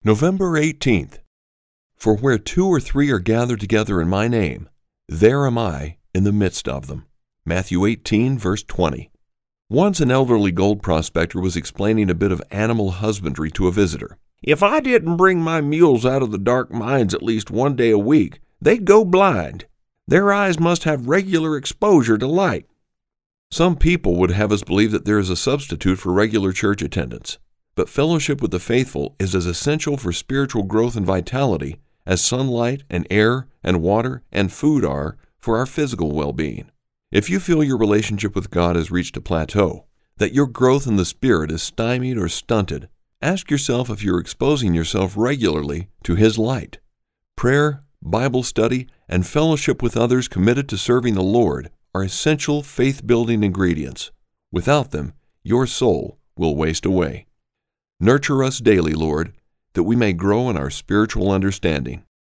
November 18th. For where 2 or 3 are gathered together in my name, there am I in the midst of them. Matthew 18, verse 20. Once an elderly gold prospector was explaining a bit of animal husbandry to a visitor. If I didn't bring my mules out of the dark mines at least one day a week, they'd go blind. Their eyes must have regular exposure to light. Some people would have us believe that there is a substitute for regular church attendance, but fellowship with the faithful is as essential for spiritual growth and vitality as sunlight and air and water and food are for our physical well-being. If you feel your relationship with God has reached a plateau, that your growth in the Spirit is stymied or stunted, ask yourself if you're exposing yourself regularly to His light. Prayer, Bible study, and fellowship with others committed to serving the Lord are essential faith-building ingredients. Without them, your soul will waste away. Nurture us daily, Lord, that we may grow in our spiritual understanding.